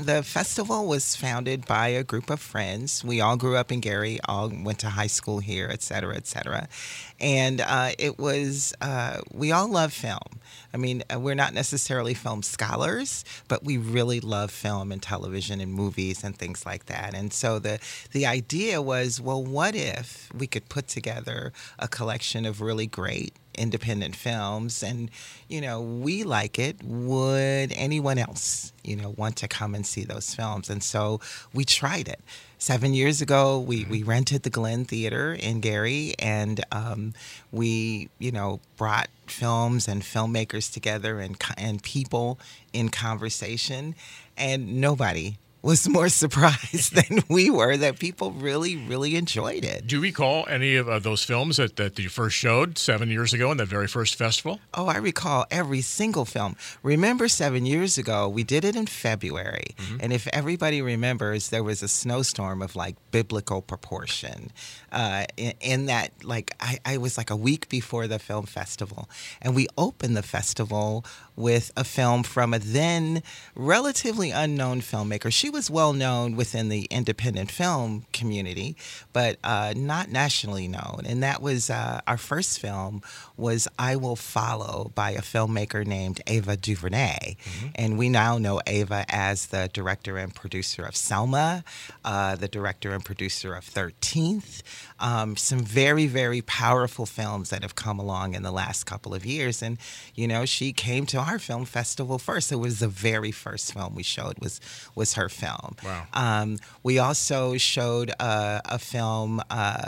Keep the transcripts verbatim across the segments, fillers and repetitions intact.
the festival was founded by a group of friends. We all grew up in Gary, all went to high school here, et cetera, et cetera. And uh, it was, uh, we all love film. I mean, uh, we're not necessarily film scholars, but we really love film and television and movies and things like that. And so the the idea was, well, what if we could put together a collection of really great independent films, and you know, we like it, would anyone else, you know, want to come and see those films? And so we tried it. Seven years ago, we, we rented the Glen Theater in Gary, and um, we, you know, brought films and filmmakers together, and and people in conversation, and nobody was more surprised than we were that people really, really enjoyed it. Do you recall any of uh, those films that, that you first showed seven years ago in that very first festival? Oh, I recall every single film. Remember, seven years ago, we did it in February. Mm-hmm. And if everybody remembers, there was a snowstorm of like biblical proportion. Uh, in, in that, like, I, I was like a week before the film festival. And we opened the festival with a film from a then relatively unknown filmmaker. She was well known within the independent film community, but uh, not nationally known. And that was uh, our first film was I Will Follow by a filmmaker named Ava DuVernay. Mm-hmm. And we now know Ava as the director and producer of Selma, uh, the director and producer of thirteenth. Um, some very, very powerful films that have come along in the last couple of years. And, you know, she came to our film festival first. It was the very first film we showed was was her film. Wow. Um, we also showed uh, a film uh,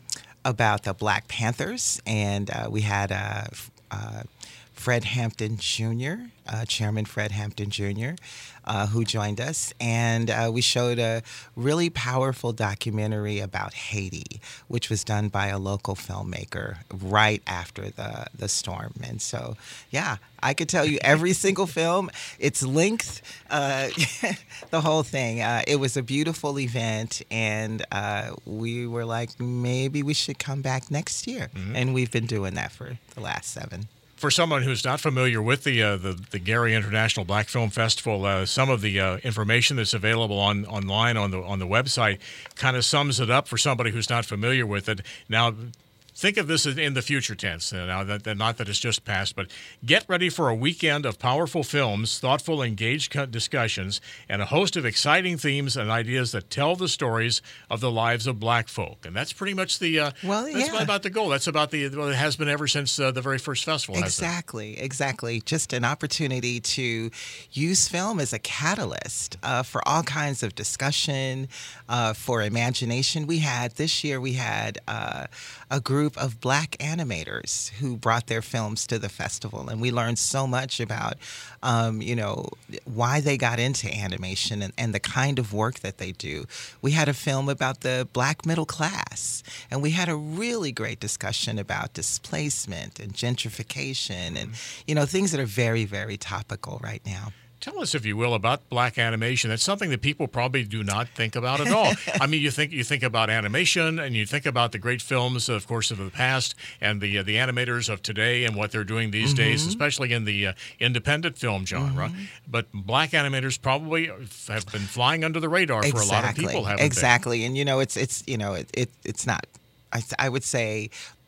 about the Black Panthers, and uh, we had uh, uh, Fred Hampton Junior, uh, Chairman Fred Hampton Junior, uh, who joined us. And uh, we showed a really powerful documentary about Haiti, which was done by a local filmmaker right after the, the storm. And so, yeah, I could tell you every single film, its length, uh, the whole thing. Uh, it was a beautiful event, and uh, we were like, maybe we should come back next year. Mm-hmm. And we've been doing that for the last seven. For someone who's not familiar with the uh, the, the Gary International Black Film Festival, uh, some of the uh, information that's available on online on the on the website kind of sums it up for somebody who's not familiar with it. Now, think of this in the future tense. Uh, now, that, that not that it's just past, but get ready for a weekend of powerful films, thoughtful, engaged discussions, and a host of exciting themes and ideas that tell the stories of the lives of Black folk. And that's pretty much the uh, well, that's yeah. about the goal. That's about the well, it has been ever since uh, the very first festival. Exactly, exactly. Just an opportunity to use film as a catalyst uh, for all kinds of discussion, uh, for imagination. We had this year. We had uh, a group of Black animators who brought their films to the festival, and we learned so much about, um, you know, why they got into animation and, and the kind of work that they do. We had a film about the Black middle class, and we had a really great discussion about displacement and gentrification and, you know, things that are very, very topical right now. Tell us, if you will, about Black animation. That's something that people probably do not think about at all. I mean, you think you think about animation, and you think about the great films, of course, of the past, and the uh, the animators of today, and what they're doing these mm-hmm. days, especially in the uh, independent film genre. Mm-hmm. But Black animators probably have been flying under the radar exactly. for a lot of people, haven't exactly. they? And you know, it's it's you know, it, it it's not. I I would say.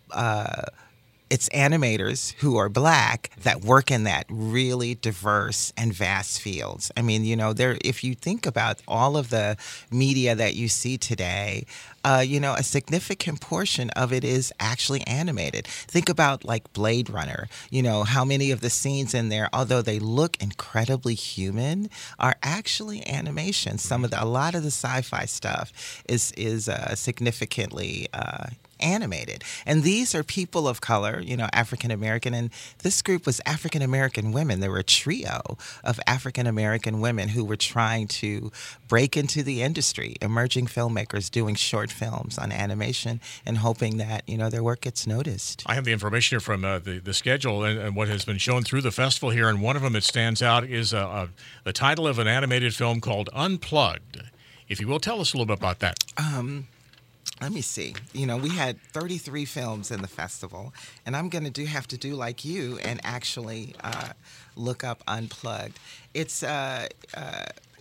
Uh, It's animators who are Black that work in that really diverse and vast fields. I mean, you know, there. If you think about all of the media that you see today, uh, you know, a significant portion of it is actually animated. Think about like Blade Runner. You know, how many of the scenes in there, although they look incredibly human, are actually animation. Some of the, a lot of the sci-fi stuff is is uh, significantly. Uh, animated. And these are people of color, you know, African American, and this group was African American women. There were a trio of African American women who were trying to break into the industry, emerging filmmakers doing short films on animation and hoping that, you know, their work gets noticed. I have the information here from uh, the, the schedule and, and what has been shown through the festival here, and one of them that stands out is uh, uh, the title of an animated film called Unplugged. If you will, tell us a little bit about that. Um, Let me see. You know, we had thirty-three films in the festival, and I'm going to do have to do like you and actually uh, look up Unplugged. It's uh, uh,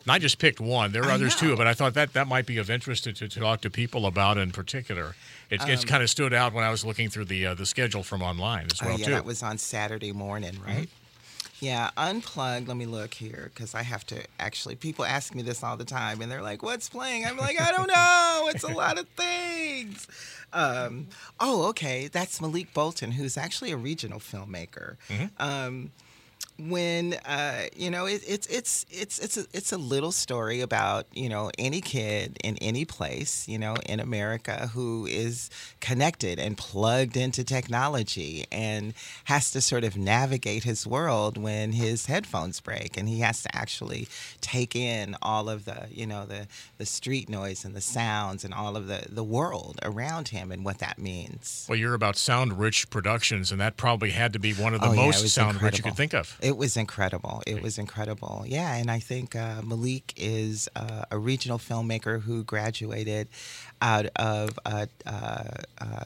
And I just picked one. There are I others know. too, but I thought that that might be of interest to, to, to talk to people about in particular. It, it's Um, kind of stood out when I was looking through the uh, the schedule from online as well oh, yeah, too. that was on Saturday morning, right? Yeah, Unplugged. Let me look here because I have to actually. People ask me this all the time, and they're like, "What's playing?" I'm like, "I don't know. It's a lot of things." Um, oh, okay. That's Malik Bolton, who's actually a regional filmmaker. Um, when uh, you know it, it's it's it's it's a, it's a little story about you know any kid in any place you know in America who is connected and plugged into technology and has to sort of navigate his world when his headphones break and he has to actually take in all of the you know the the street noise and the sounds and all of the the world around him and what that means. Well, you're about Sound Rich Productions, and that probably had to be one of the Oh, yeah, it most was sound rich you incredible. could think of. It was incredible. It was incredible. Yeah, and I think uh, Malik is uh, a regional filmmaker who graduated out of uh, uh, uh,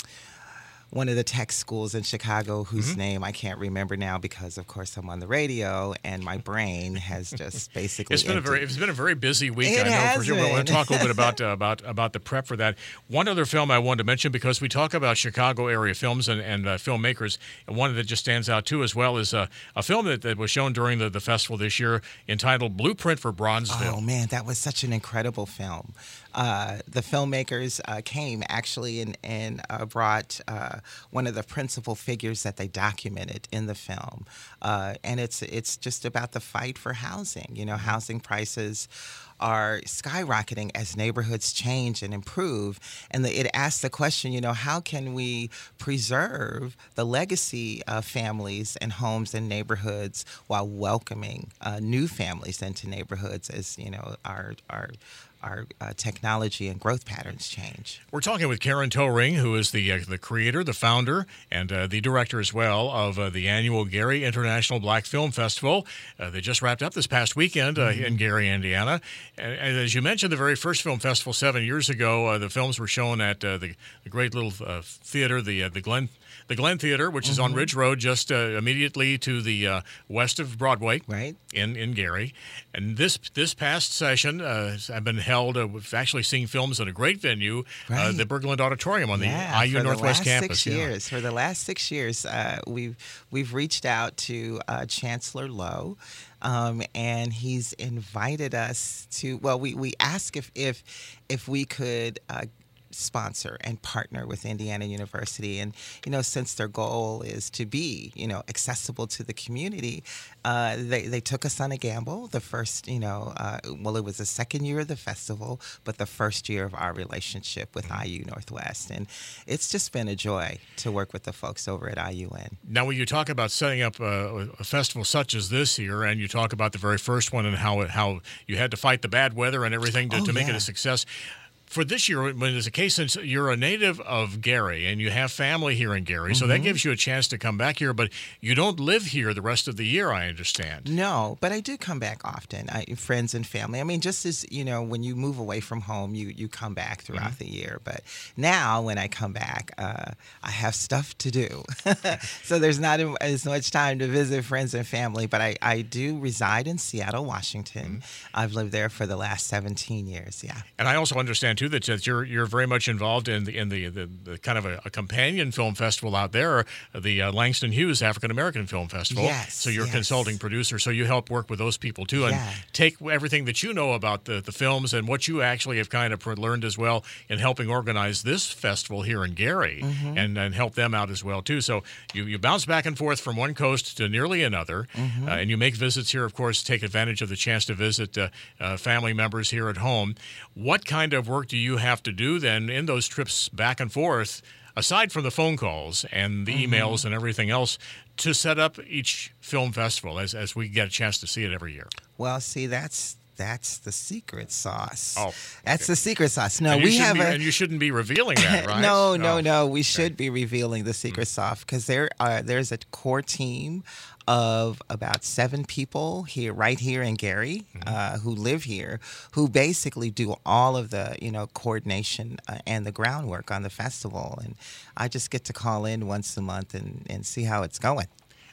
one of the tech schools in Chicago, whose Mm-hmm. name I can't remember now because, of course, I'm on the radio and my brain has just basically. It's been a emptied. very it's been a very busy week. It I know has for sure. We're going been. to talk a little bit about uh, about about the prep for that. One other film I wanted to mention because we talk about Chicago area films and, and uh, filmmakers, and one that just stands out too as well is uh, a film that, that was shown during the, the festival this year entitled Blueprint for Bronzeville. Oh man, that was such an incredible film. Uh, the filmmakers uh, came actually and, and uh, brought uh, one of the principal figures that they documented in the film, uh, and it's it's just about the fight for housing. You know, housing prices are skyrocketing as neighborhoods change and improve. And the, it asks the question, you know, how can we preserve the legacy of families and homes and neighborhoods while welcoming uh, new families into neighborhoods as, you know, our our our uh, technology and growth patterns change. We're talking with Karen Toering, who is the uh, the creator, the founder, and uh, the director as well of uh, the annual Gary International Black Film Festival. Uh, they just wrapped up this past weekend uh, Mm-hmm. in Gary, Indiana. And, and as you mentioned, the very first film festival seven years ago, uh, the films were shown at uh, the, the great little uh, theater, the uh, the Glen. The Glen Theater, which is on Ridge Road, just uh, immediately to the uh, west of Broadway, Right. in, in Gary. And this this past session uh, has been held. Uh, we've actually seen films at a great venue, uh, Right. the Berglund Auditorium on Yeah, the I U for Northwest the last campus. Six yeah. years. For the last six years, uh, we've we've reached out to uh, Chancellor Lowe, um, and he's invited us to. Well, we we asked if if if we could. Uh, sponsor and partner with Indiana University, and you know, since their goal is to be you know accessible to the community, uh, they they took us on a gamble. The first you know uh, well, it was the second year of the festival, but the first year of our relationship with I U Northwest, and it's just been a joy to work with the folks over at I U N. Now, when you talk about setting up a, a festival such as this here, and you talk about the very first one and how it, how you had to fight the bad weather and everything to, Oh, to make it yeah. a success. For this year, when it's a case, since you're a native of Gary and you have family here in Gary, so that gives you a chance to come back here, but you don't live here the rest of the year, I understand. No, but I do come back often. I, friends and family. I mean, just as you know, when you move away from home, you you come back throughout the year. But now, when I come back, uh, I have stuff to do, so there's not as much time to visit friends and family. But I, I do reside in Seattle, Washington. I've lived there for the last seventeen years. Yeah. And I also understand too that that you're you're very much involved in the in the, the, the kind of a, a companion film festival out there, the uh, Langston Hughes African American Film Festival. Yes, So you're a yes. consulting producer, so you help work with those people too, and Yeah. take everything that you know about the, the films and what you actually have kind of learned as well in helping organize this festival here in Gary, Mm-hmm. and and help them out as well too. So you you bounce back and forth from one coast to nearly another, Mm-hmm. uh, and you make visits here. Of course, take advantage of the chance to visit uh, uh, family members here at home. What kind of work do you have to do then in those trips back and forth, aside from the phone calls and the Mm-hmm. emails and everything else, to set up each film festival as, as we get a chance to see it every year? Well, see, that's that's the secret sauce. Oh, that's okay. the secret sauce. No, and you we shouldn't have be, a. and you shouldn't be revealing that, right? No, no, Oh. no. We should be revealing the secret sauce because there are there's a core team of about seven people here, right here in Gary, uh, who live here, who basically do all of the you know coordination uh, and the groundwork on the festival, and I just get to call in once a month and and see how it's going.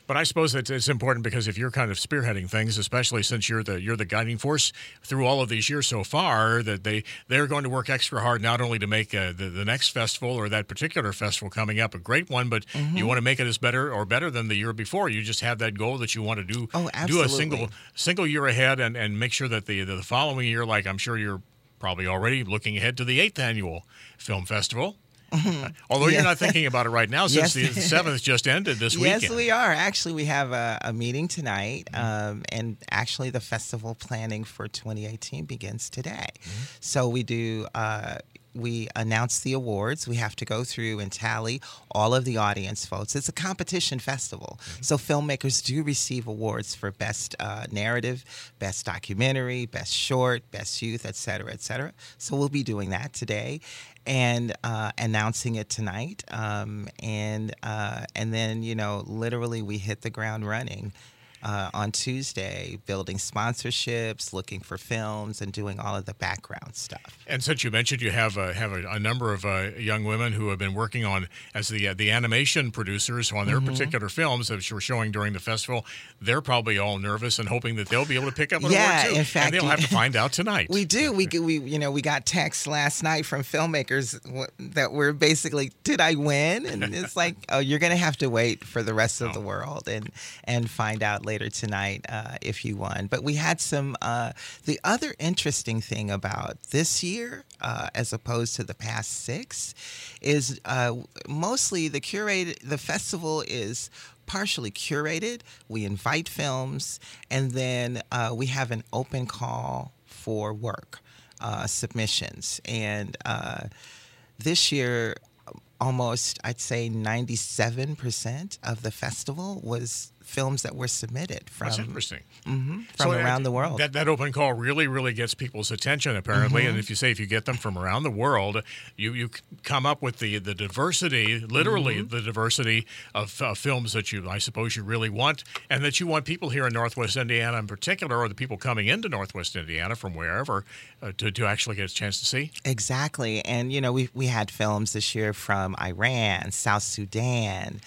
But I suppose that it's important because if you're kind of spearheading things, especially since you're the you're the guiding force through all of these years so far, that they they're going to work extra hard not only to make uh, the the next festival or that particular festival coming up a great one, but mm-hmm. you want to make it as better or better than the year before. You just have that goal that you want to do oh, do a single single year ahead and, and make sure that the the following year, like I'm sure you're probably already looking ahead to the eighth annual film festival. Mm-hmm. Uh, although yeah. you're not thinking about it right now since yes. the seventh just ended this yes, weekend. Yes, we are. Actually, we have a, a meeting tonight, mm-hmm. um, and actually the festival planning for twenty eighteen begins today. Mm-hmm. So we do... Uh, we announce the awards. We have to go through and tally all of the audience votes. It's a competition festival. Mm-hmm. So filmmakers do receive awards for best uh, narrative, best documentary, best short, best youth, et cetera, et cetera. So we'll be doing that today and uh, announcing it tonight. Um, and, uh, and then, you know, literally we hit the ground running. Uh, on Tuesday, building sponsorships, looking for films, and doing all of the background stuff. And since you mentioned you have uh, have a, a number of uh, young women who have been working on as the uh, the animation producers on their mm-hmm. particular films that were showing during the festival, they're probably all nervous and hoping that they'll be able to pick up an yeah, award too. In fact, and they'll have to find out tonight. We do. We we you know we got texts last night from filmmakers that were basically, did I win? And it's like, oh, you're going to have to wait for the rest of oh. the world and and find out later tonight uh, if you won. But we had some, uh, the other interesting thing about this year, uh, as opposed to the past six, is uh, mostly the curated, the festival is partially curated. We invite films, and then uh, we have an open call for work, uh, submissions. And uh, this year, almost, I'd say ninety-seven percent of the festival was films that were submitted from, That's interesting. Mm-hmm, from so around the world. That, that open call really, really gets people's attention, apparently. Mm-hmm. And if you say if you get them from around the world, you, you come up with the, the diversity, literally mm-hmm. the diversity of uh, films that you, I suppose, you really want, and that you want people here in Northwest Indiana in particular, or the people coming into Northwest Indiana from wherever, uh, to, to actually get a chance to see. Exactly. And, you know, we, we had films this year from Iran, South Sudan,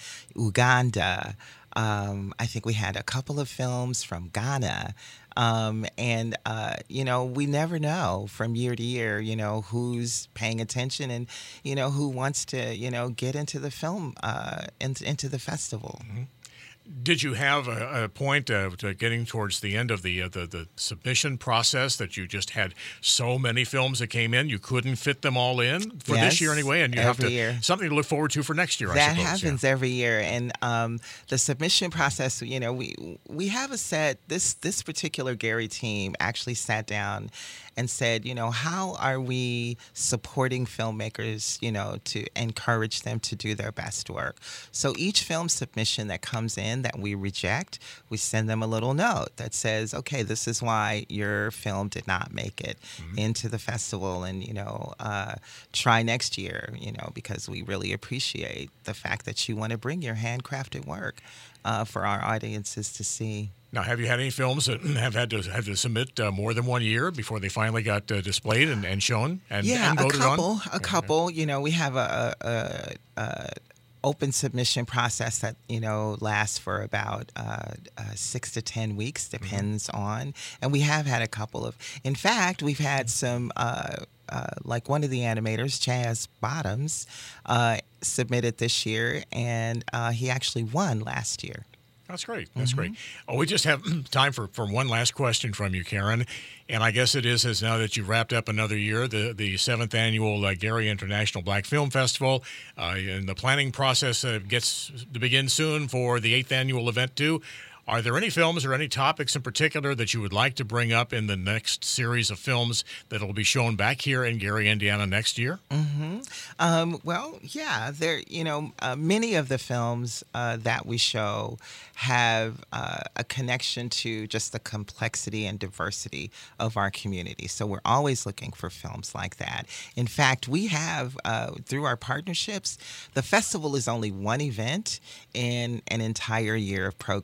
Uganda. Um, I think we had a couple of films from Ghana. Um, and, uh, you know, we never know from year to year, you know, who's paying attention and, you know, who wants to, you know, get into the film, uh, into, into the festival. Mm-hmm. Did you have a, a point of to getting towards the end of the, uh, the the submission process that you just had so many films that came in you couldn't fit them all in for yes, this year anyway, and you have to year. something to look forward to for next year? That I suppose. happens yeah. every year, and um, the submission process. You know, we we have a set. This this particular Gary team actually sat down and said, you know, how are we supporting filmmakers, you know, to encourage them to do their best work? So each film submission that comes in that we reject, we send them a little note that says, okay, this is why your film did not make it mm-hmm. into the festival, and, you know, uh, try next year, you know, because we really appreciate the fact that you want to bring your handcrafted work uh, for our audiences to see. Now, have you had any films that have had to have to submit uh, more than one year before they finally got uh, displayed and, and shown and, yeah, and voted a couple, on? a couple. You know, we have a, a, a open submission process that, you know, lasts for about uh, uh, six to ten weeks, depends mm-hmm. on. And we have had a couple of. In fact, we've had some. Uh, Uh, like one of the animators, Chaz Bottoms, uh, submitted this year, and uh, he actually won last year. That's great. That's mm-hmm. great. Oh, we just have time for, for one last question from you, Karen. And I guess it is, as now that you've wrapped up another year, the, the seventh annual uh, Gary International Black Film Festival, uh, and the planning process uh, gets to begin soon for the eighth annual event, too. Are there any films or any topics in particular that you would like to bring up in the next series of films that will be shown back here in Gary, Indiana next year? Mm-hmm. Um, well, yeah, there. You know, uh, many of the films uh, that we show have uh, a connection to just the complexity and diversity of our community. So we're always looking for films like that. In fact, we have, uh, through our partnerships, the festival is only one event in an entire year of programming. It's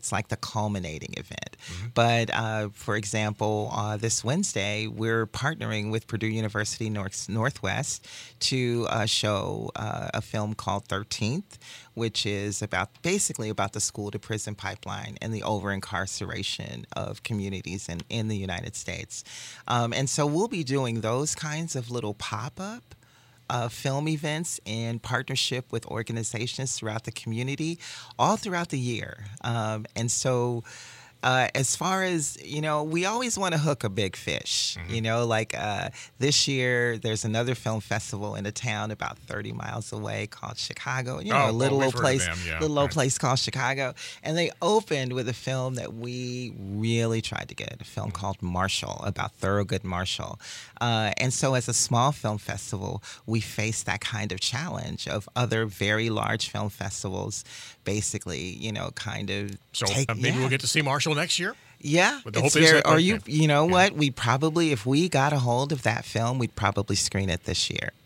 it's like the culminating event. Mm-hmm. But uh, for example, uh, this Wednesday, we're partnering with Purdue University North Northwest to uh, show uh, a film called thirteenth, which is about basically about the school to prison pipeline and the over incarceration of communities in, in the United States. Um, and so we'll be doing those kinds of little pop-up Uh, film events in partnership with organizations throughout the community, all throughout the year. Um, and so uh, as far as, you know, we always want to hook a big fish. Mm-hmm. You know, like uh, this year, there's another film festival in a town about thirty miles away called Chicago. You know, oh, a little well, old place, yeah, little old right. place called Chicago. And they opened with a film that we really tried to get, a film mm-hmm. called Marshall, about Thurgood Marshall. Uh, and so as a small film festival, we face that kind of challenge of other very large film festivals basically, you know, kind of So take, uh, maybe yeah. we'll get to see Marshall next year? Yeah, But the it's hope is very, that- or you, okay. you know Yeah. what? We probably, if we got a hold of that film, we'd probably screen it this year.